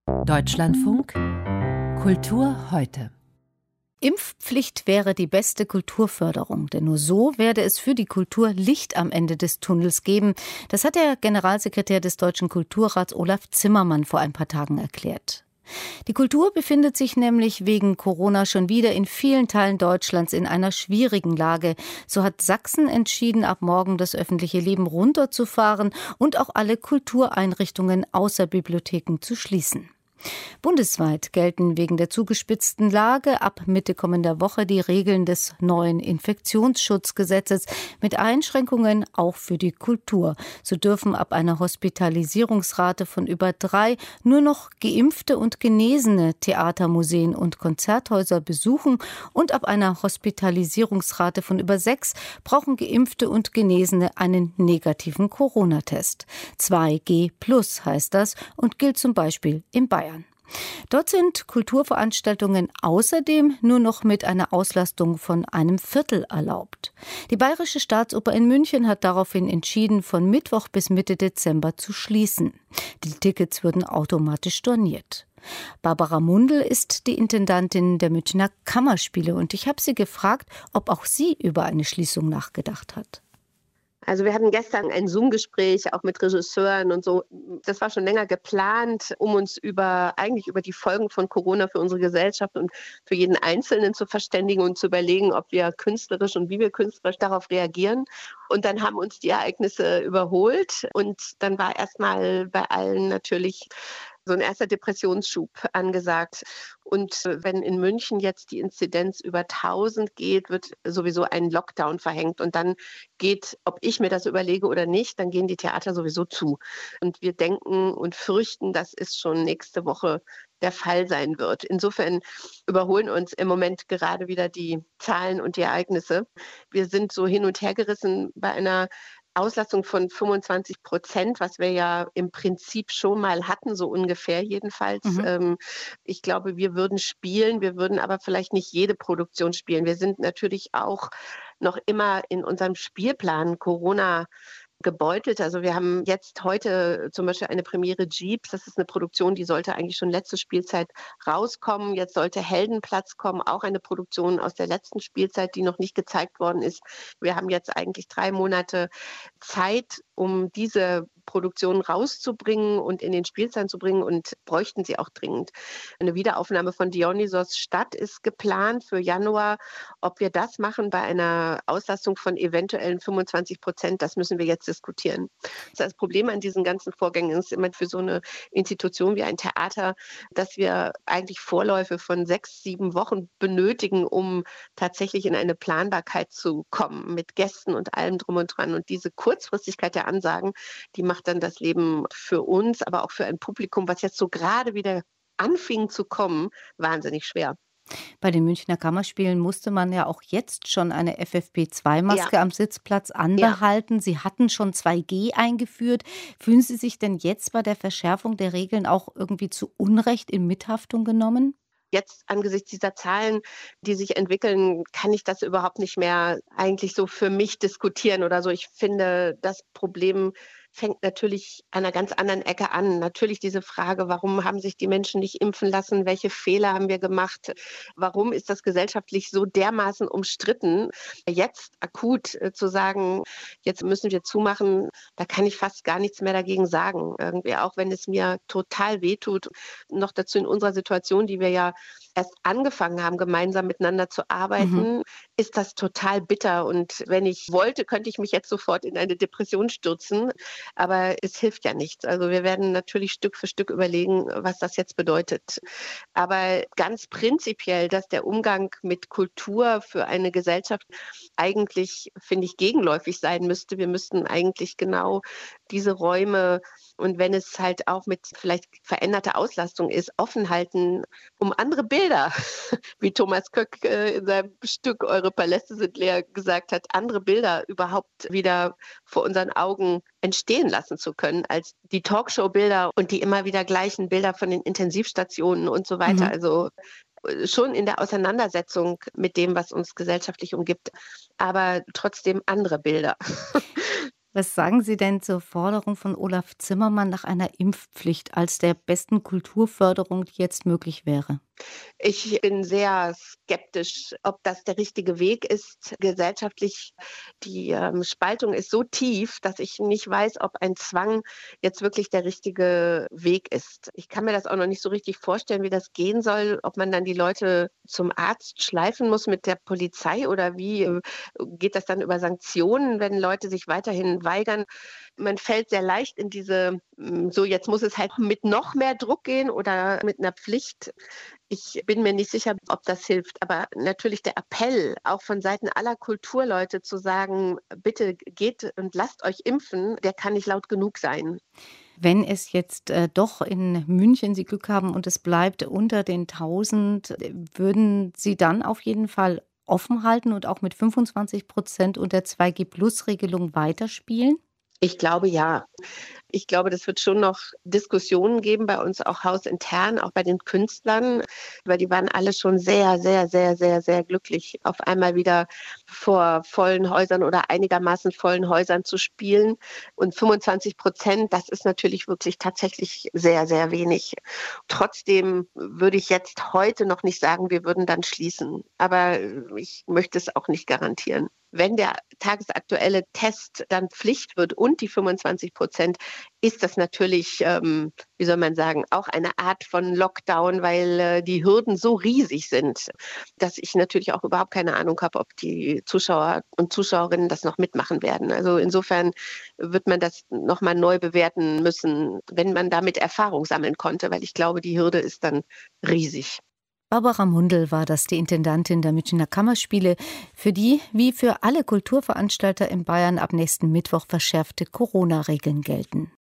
Deutschlandfunk Kultur heute. Impfpflicht wäre die beste Kulturförderung, denn nur so werde es für die Kultur Licht am Ende des Tunnels geben. Das hat der Generalsekretär des Deutschen Kulturrats Olaf Zimmermann vor ein paar Tagen erklärt. Die Kultur befindet sich nämlich wegen Corona schon wieder in vielen Teilen Deutschlands in einer schwierigen Lage. So hat Sachsen entschieden, ab morgen das öffentliche Leben runterzufahren und auch alle Kultureinrichtungen außer Bibliotheken zu schließen. Bundesweit gelten wegen der zugespitzten Lage ab Mitte kommender Woche die Regeln des neuen Infektionsschutzgesetzes mit Einschränkungen auch für die Kultur. So dürfen ab einer Hospitalisierungsrate von über 3 nur noch Geimpfte und Genesene Theater, Museen und Konzerthäuser besuchen und ab einer Hospitalisierungsrate von über 6 brauchen Geimpfte und Genesene einen negativen Corona-Test. 2G+ heißt das und gilt zum Beispiel in Bayern. Dort sind Kulturveranstaltungen außerdem nur noch mit einer Auslastung von 1/4 erlaubt. Die Bayerische Staatsoper in München hat daraufhin entschieden, von Mittwoch bis Mitte Dezember zu schließen. Die Tickets würden automatisch storniert. Barbara Mundl ist die Intendantin der Münchner Kammerspiele und ich habe sie gefragt, ob auch sie über eine Schließung nachgedacht hat. Also wir hatten gestern ein Zoom-Gespräch auch mit Regisseuren und so. Das war schon länger geplant, um uns über die Folgen von Corona für unsere Gesellschaft und für jeden Einzelnen zu verständigen und zu überlegen, ob wir künstlerisch und wie wir künstlerisch darauf reagieren. Und dann haben uns die Ereignisse überholt und dann war erstmal bei allen natürlich so ein erster Depressionsschub angesagt. Und wenn in München jetzt die Inzidenz über 1000 geht, wird sowieso ein Lockdown verhängt. Und dann geht, ob ich mir das überlege oder nicht, dann gehen die Theater sowieso zu. Und wir denken und fürchten, dass es schon nächste Woche der Fall sein wird. Insofern überholen uns im Moment gerade wieder die Zahlen und die Ereignisse. Wir sind so hin und her gerissen bei einer Auslastung von 25%, was wir ja im Prinzip schon mal hatten, so ungefähr jedenfalls. Ich glaube, wir würden spielen, wir würden aber vielleicht nicht jede Produktion spielen. Wir sind natürlich auch noch immer in unserem Spielplan Corona gebeutelt. Also wir haben jetzt heute zum Beispiel eine Premiere Jeeps. Das ist eine Produktion, die sollte eigentlich schon letzte Spielzeit rauskommen. Jetzt sollte Heldenplatz kommen, auch eine Produktion aus der letzten Spielzeit, die noch nicht gezeigt worden ist. Wir haben jetzt eigentlich 3 Monate Zeit, um diese Produktion rauszubringen und in den Spielzeit zu bringen und bräuchten sie auch dringend. Eine Wiederaufnahme von Dionysos Stadt ist geplant für Januar. Ob wir das machen bei einer Auslastung von eventuellen 25%, das müssen wir jetzt diskutieren. Das Problem an diesen ganzen Vorgängen ist immer für so eine Institution wie ein Theater, dass wir eigentlich Vorläufe von 6, 7 Wochen benötigen, um tatsächlich in eine Planbarkeit zu kommen mit Gästen und allem drum und dran. Und diese Kurzfristigkeit der Ansagen, die macht dann das Leben für uns, aber auch für ein Publikum, was jetzt so gerade wieder anfing zu kommen, wahnsinnig schwer. Bei den Münchner Kammerspielen musste man ja auch jetzt schon eine FFP2-Maske am Sitzplatz anbehalten. Ja. Sie hatten schon 2G eingeführt. Fühlen Sie sich denn jetzt bei der Verschärfung der Regeln auch irgendwie zu Unrecht in Mithaftung genommen? Jetzt angesichts dieser Zahlen, die sich entwickeln, kann ich das überhaupt nicht mehr eigentlich so für mich diskutieren oder so. Ich finde, das Problem fängt natürlich an einer ganz anderen Ecke an. Natürlich diese Frage, warum haben sich die Menschen nicht impfen lassen? Welche Fehler haben wir gemacht? Warum ist das gesellschaftlich so dermaßen umstritten? Jetzt akut zu sagen, jetzt müssen wir zumachen, da kann ich fast gar nichts mehr dagegen sagen. Irgendwie, auch wenn es mir total wehtut. Noch dazu in unserer Situation, die wir ja erst angefangen haben, gemeinsam miteinander zu arbeiten, ist das total bitter. Und wenn ich wollte, könnte ich mich jetzt sofort in eine Depression stürzen. Aber es hilft ja nichts. Also wir werden natürlich Stück für Stück überlegen, was das jetzt bedeutet. Aber ganz prinzipiell, dass der Umgang mit Kultur für eine Gesellschaft eigentlich, finde ich, gegenläufig sein müsste. Wir müssten eigentlich genau diese Räume und wenn es halt auch mit vielleicht veränderter Auslastung ist, offen halten, um andere Bilder, wie Thomas Köck in seinem Stück Eure Paläste sind leer gesagt hat, andere Bilder überhaupt wieder vor unseren Augen entstehen lassen zu können, als die Talkshow-Bilder und die immer wieder gleichen Bilder von den Intensivstationen und so weiter. Also schon in der Auseinandersetzung mit dem, was uns gesellschaftlich umgibt, aber trotzdem andere Bilder. Was sagen Sie denn zur Forderung von Olaf Zimmermann nach einer Impfpflicht als der besten Kulturförderung, die jetzt möglich wäre? Ich bin sehr skeptisch, ob das der richtige Weg ist. Gesellschaftlich, die Spaltung ist so tief, dass ich nicht weiß, ob ein Zwang jetzt wirklich der richtige Weg ist. Ich kann mir das auch noch nicht so richtig vorstellen, wie das gehen soll, ob man dann die Leute zum Arzt schleifen muss mit der Polizei oder wie geht das dann über Sanktionen, wenn Leute sich weiterhin weigern. Man fällt sehr leicht in diese, so jetzt muss es halt mit noch mehr Druck gehen oder mit einer Pflicht. Ich bin mir nicht sicher, ob das hilft, aber natürlich der Appell auch von Seiten aller Kulturleute zu sagen, bitte geht und lasst euch impfen, der kann nicht laut genug sein. Wenn es jetzt doch in München Sie Glück haben und es bleibt unter den 1.000, würden Sie dann auf jeden Fall offen halten und auch mit 25% und der 2G-Plus-Regelung weiterspielen? Ich glaube ja. Ich glaube, das wird schon noch Diskussionen geben bei uns auch hausintern, auch bei den Künstlern, weil die waren alle schon sehr, sehr, sehr, sehr, sehr glücklich, auf einmal wieder vor vollen Häusern oder einigermaßen vollen Häusern zu spielen. Und 25%, das ist natürlich wirklich tatsächlich sehr, sehr wenig. Trotzdem würde ich jetzt heute noch nicht sagen, wir würden dann schließen. Aber ich möchte es auch nicht garantieren. Wenn der tagesaktuelle Test dann Pflicht wird und die 25%, ist das natürlich, wie soll man sagen, auch eine Art von Lockdown, weil die Hürden so riesig sind, dass ich natürlich auch überhaupt keine Ahnung habe, ob die Zuschauer und Zuschauerinnen das noch mitmachen werden. Also insofern wird man das nochmal neu bewerten müssen, wenn man damit Erfahrung sammeln konnte, weil ich glaube, die Hürde ist dann riesig. Barbara Mundl war das, die Intendantin der Münchner Kammerspiele, für die, wie für alle Kulturveranstalter in Bayern, ab nächsten Mittwoch verschärfte Corona-Regeln gelten.